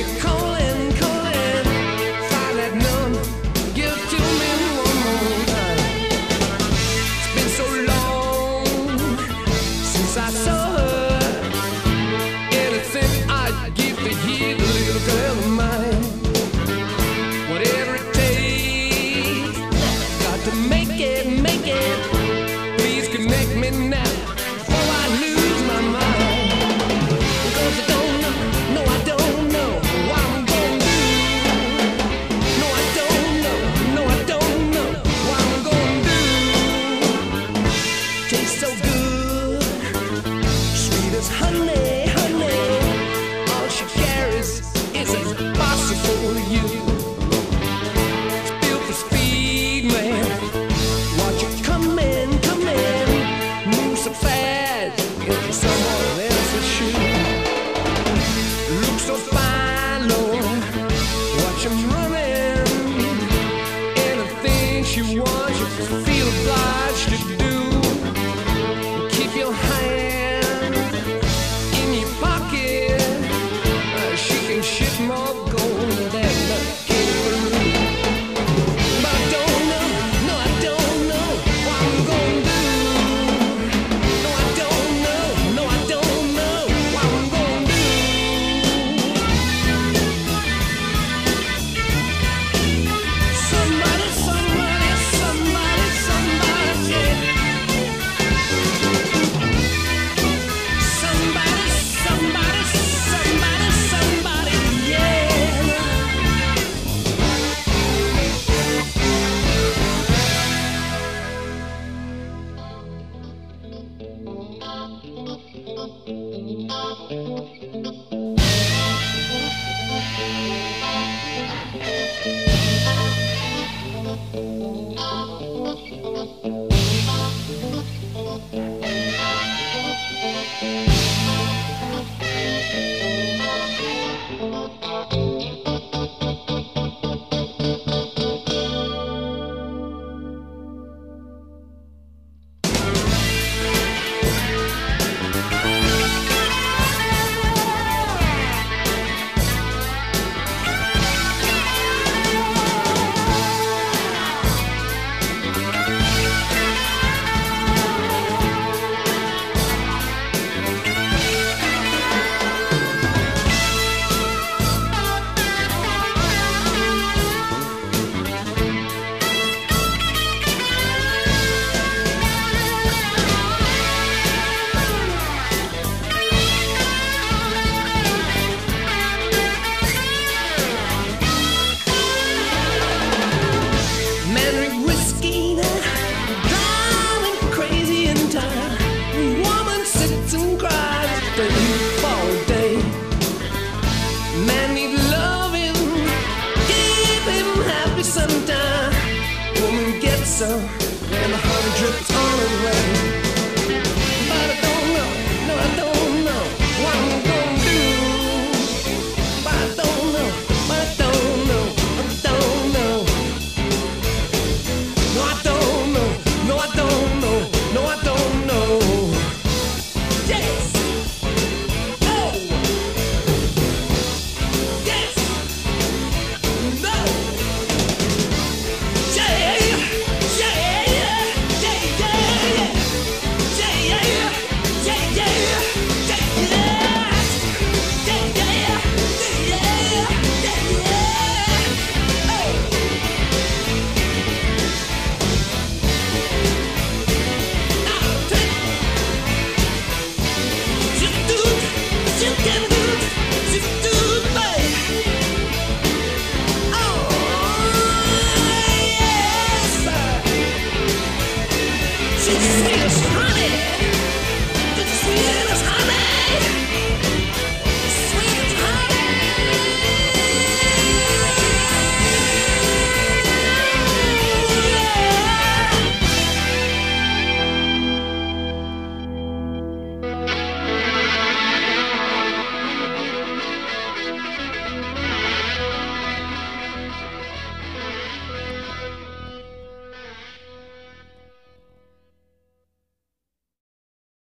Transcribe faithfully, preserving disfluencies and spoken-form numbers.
you're calling, calling, find that number, give it to me one more time. It's been so long since I saw her. Anything I'd give to hear the little girl of mine. Whatever it takes, got to make it, make it. Please connect me now before I lose my mind. Because I don't know, no I don't know what I'm gonna do. No I don't know, no I don't know what I'm gonna do. Tastes so good, sweet as honey, honey. All she carries is a box for you. It's built for speed, man. Watch it coming, coming. Move so fast, into someone else's shoe. Look so fine, Lord. Watch him running. Anything she wants, you feel obliged to do. Keep your hand in your pocket. Uh, she can ship more gold than the kangaroo. But I don't know, no I don't know what I'm gonna do. No I don't know, no I don't know what I'm gonna do. Somebody, somebody, somebody, somebody, yeah. Somebody, somebody, somebody, somebody, yeah. Man, whiskey now, driving crazy in time. Woman sits and cries for you all day. Man need loving, keep him happy sometime. Woman gets some, and the honey drips